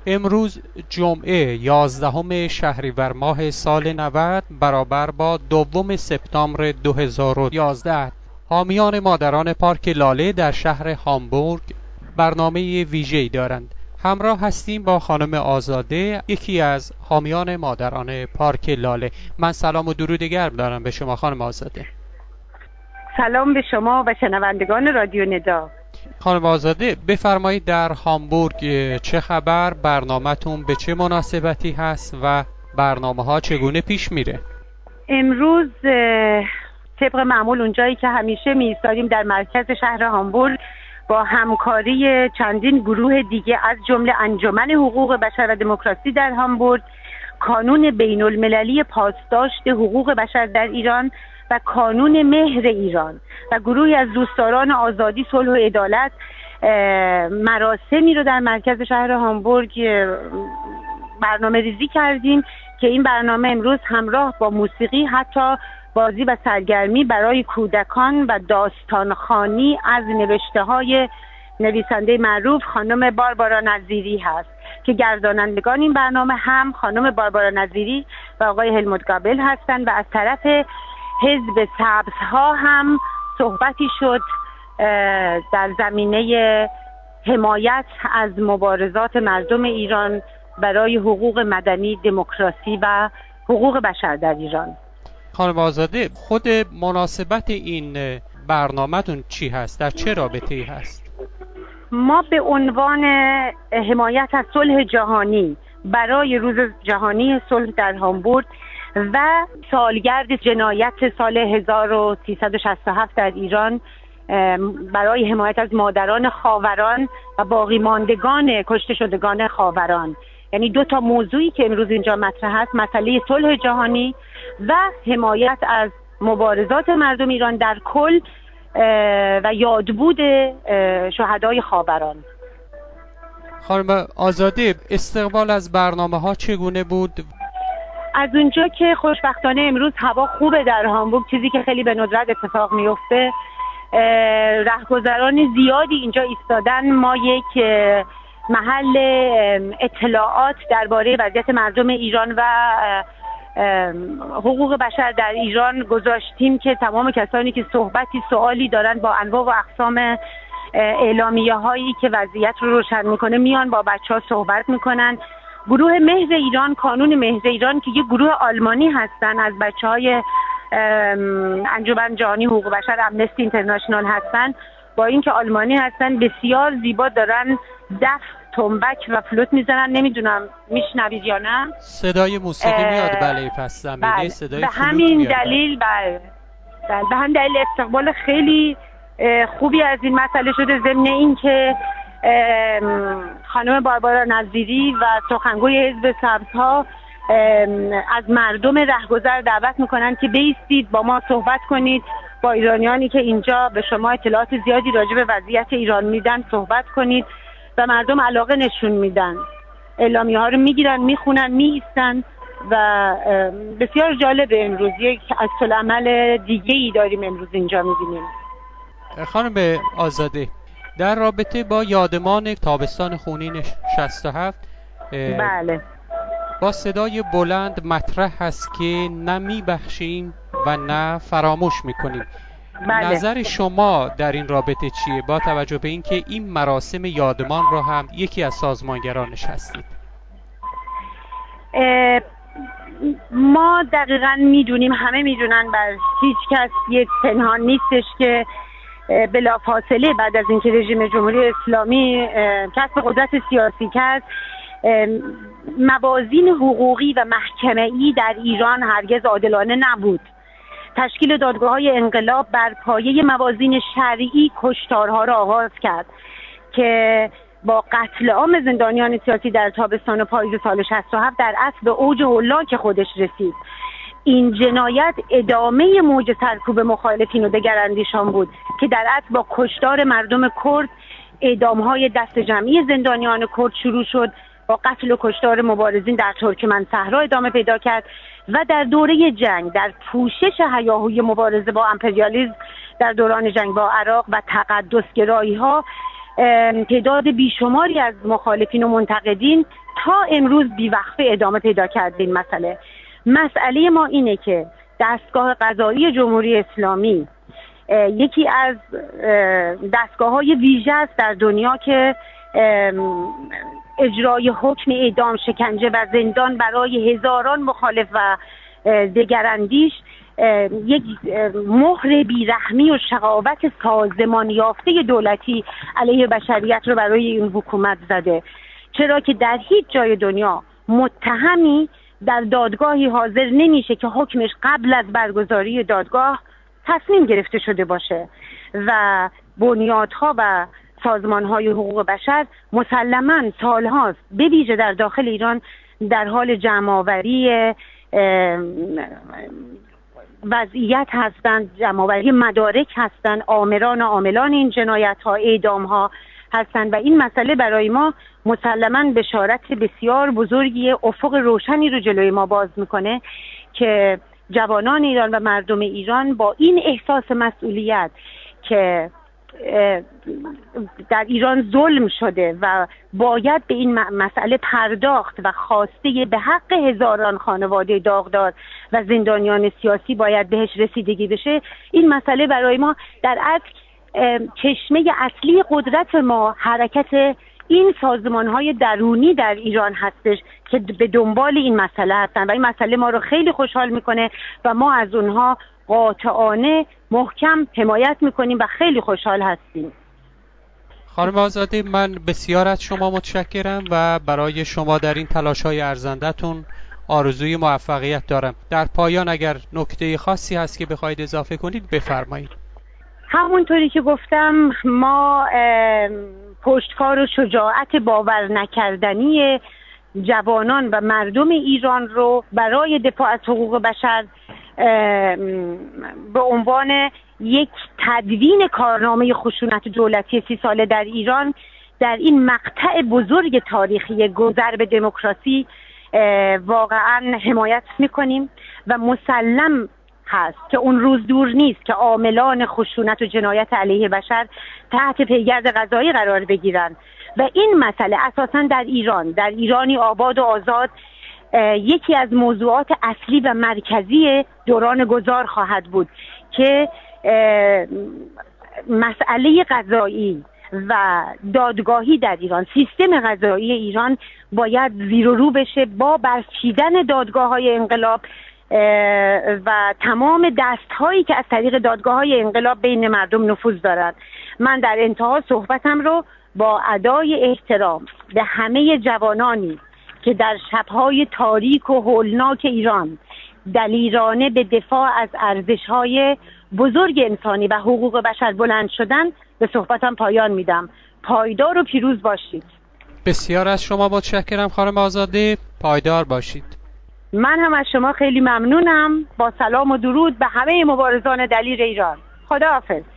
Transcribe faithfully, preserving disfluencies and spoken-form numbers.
امروز جمعه یازدهم شهریور ماه سال نود برابر با دوم سپتامبر دو هزار و یازده، حامیان مادران پارک لاله در شهر هامبورگ برنامه ویژه‌ای دارند. همراه هستیم با خانم آزاده، یکی از حامیان مادران پارک لاله. من سلام و درود گرم دارم به شما خانم آزاده. سلام به شما و شنوندگان رادیو ندا. خانم آزاده بفرمایید در هامبورگ چه خبر؟ برنامه‌تون به چه مناسبتی هست و برنامه ها چگونه پیش میره؟ امروز طبق معمول اونجایی که همیشه می ایستادیم در مرکز شهر هامبورگ با همکاری چندین گروه دیگه از جمله انجمن حقوق بشر و دموکراسی در هامبورگ، کانون بین المللی پاسداشت حقوق بشر در ایران و کانون مهر ایران و گروهی از دوستداران آزادی، صلح و عدالت مراسمی رو در مرکز شهر هامبورگ برنامه ریزی کردیم که این برنامه امروز همراه با موسیقی، حتی بازی و سرگرمی برای کودکان و داستانخوانی از نوشته های نویسنده معروف خانم باربارا نظیری هست که گردانندگان این برنامه هم خانم باربارا نظیری و آقای هلموت گابل هستند و از طرف حزب سبزها هم صحبتی شد در زمینه حمایت از مبارزات مردم ایران برای حقوق مدنی، دموکراسی و حقوق بشر در ایران. خانم آزاده، خود مناسبت این برنامه‌تون چی هست؟ در چه رابطه‌ای هست؟ ما به عنوان حمایت از صلح جهانی برای روز جهانی صلح در هامبورگ و سالگرد جنایت سال هزار و سیصد و شصت و هفت در ایران برای حمایت از مادران خاوران و باقی ماندگان کشته شدگان خاوران، یعنی دو تا موضوعی که امروز اینجا مطرح است، مسئله صلح جهانی و حمایت از مبارزات مردم ایران در کل و یادبود شهدای خاوران. خانم آزاده، استقبال از برنامه ها چگونه بود؟ از اونجا که خوشبختانه امروز هوا خوبه در هامبورگ، چیزی که خیلی به ندرت اتفاق میفته، رهگذران زیادی اینجا ایستادن. ما یک محل اطلاعات درباره وضعیت مردم ایران و حقوق بشر در ایران گذاشتیم که تمام کسانی که صحبتی سوالی دارن با انواع و اقسام اعلامیه هایی که وضعیت رو روشن میکنه میان با بچه ها صحبت میکنن. گروه مهر ایران، کانون مهر ایران که یه گروه آلمانی هستن، از بچه های انجمن جهانی حقوق بشر، امنستی اینترنشنال هستن، با اینکه آلمانی هستن بسیار زیبا دارن دف، تنبک و فلوت میزنن. نمیدونم میشنوید یا نه؟ صدای موسیقی میاد. بله، پس زمینه بله. صدای به فلوت همین میاد. دلیل بله. بله. به همین دلیل استقبال خیلی خوبی از این مسئله شده، ضمن این که خانم باربارا نظیری و سخنگوی حزب سبزها از مردم رهگذر دعوت میکنن که بایستید با ما صحبت کنید، با ایرانیانی که اینجا به شما اطلاعات زیادی راجع به وضعیت ایران میدن صحبت کنید و مردم علاقه نشون میدن، اعلامیه ها رو میگیرن، میخونن، میایستن و بسیار جالبه. امروز یک عکس‌العمل دیگه ای داریم امروز اینجا میبینیم. خانم آزاده، در رابطه با یادمان تابستان خونین شصت و هفت، بله، با صدای بلند مطرح هست که نه میبخشیم و نه فراموش میکنیم. بله. نظر شما در این رابطه چیه، با توجه به اینکه این مراسم یادمان را هم یکی از سازمانگرانش هستید؟ ما دقیقاً میدونیم، همه میدونن، بر هیچ کس یک پنهان نیستش که بلافاصله بعد از اینکه رژیم جمهوری اسلامی کسب قدرت سیاسی کرد، موازین حقوقی و محکمه‌ای در ایران هرگز عادلانه نبود. تشکیل دادگاه‌های انقلاب بر پایه موازین شرعی کشتارها را آغاز کرد که با قتل عام زندانیان سیاسی در تابستان و پاییز سال شصت و هفت در اصل به اوج هولاک خودش رسید. این جنایت ادامه موج سرکوب مخالفین و دگراندیشان بود که در اصل با کشتار مردم کرد، اعدام‌های دست جمعی زندانیان کرد شروع شد، با قتل و کشتار مبارزین در ترکمن صحرا ادامه پیدا کرد و در دوره جنگ در پوشش هیاهوی مبارزه با امپریالیسم در دوران جنگ با عراق و تقدسگرایی‌ها تعداد بیشماری از مخالفین و منتقدین تا امروز بیوقفه ادامه پیدا کرده این مسئله. مسئله ما اینه که دستگاه قضایی جمهوری اسلامی یکی از دستگاه‌های ویژه است در دنیا که اجرای حکم اعدام، شکنجه و زندان برای هزاران مخالف و دگراندیش یک مهر بیرحمی و شقاوت سازمان یافته دولتی علیه بشریت رو برای این حکومت زده، چرا که در هیچ جای دنیا متهمی در دادگاهی حاضر نمیشه که حکمش قبل از برگزاری دادگاه تصمیم گرفته شده باشه و بنیادها و سازمانهای حقوق بشر مسلماً سالهاست به ویژه در داخل ایران در حال جمع‌آوری وضعیت هستند، جمع‌آوری مدارک هستند، آمران و عاملان این جنایت ها، اعدام ها هستند و این مسئله برای ما مسلماً بشارت بسیار بزرگی، افق روشنی رو جلوی ما باز میکنه که جوانان ایران و مردم ایران با این احساس مسئولیت که در ایران ظلم شده و باید به این مسئله پرداخت و خواسته به حق هزاران خانواده داغدار و زندانیان سیاسی باید بهش رسیدگی بشه، این مسئله برای ما در اصل چشمه اصلی قدرت ما حرکت این سازمان‌های درونی در ایران هستش که به دنبال این مسئله هستن و این مسئله ما رو خیلی خوشحال میکنه و ما از اونها قاطعانه محکم حمایت میکنیم و خیلی خوشحال هستیم. خانم آزاده، من بسیار از شما متشکرم و برای شما در این تلاش‌های ارزنده‌تون آرزوی موفقیت دارم. در پایان اگر نکته خاصی هست که بخواید اضافه کنید بفرمایید. همونطوری که گفتم ما پشتکار و شجاعت باور نکردنی جوانان و مردم ایران رو برای دفاع از حقوق بشر به عنوان یک تدوین کارنامه خشونت دولتی سی ساله در ایران در این مقطع بزرگ تاریخی گذر به دموکراسی واقعا حمایت میکنیم و مسلم هست که اون روز دور نیست که عاملان خشونت و جنایت علیه بشر تحت پیگرد قضایی قرار بگیرن و این مسئله اساساً در ایران در ایرانی آباد و آزاد یکی از موضوعات اصلی و مرکزی دوران گذار خواهد بود که مسئله قضایی و دادگاهی در ایران، سیستم قضایی ایران باید زیر و رو بشه با برچیدن دادگاه‌های انقلاب و تمام دست‌هایی که از طریق دادگاه‌های انقلاب بین مردم نفوذ دارند. من در انتها صحبتم رو با ادای احترام به همه جوانانی که در شب‌های تاریک و هولناک ایران دلیرانه به دفاع از ارزش‌های بزرگ انسانی و حقوق بشر بلند شدن به صحبتم پایان میدم. پایدار و پیروز باشید. بسیار از شما متشکرم خانم آزاده، پایدار باشید. من هم از شما خیلی ممنونم. با سلام و درود به همه مبارزان دلیر ایران. خداحافظ.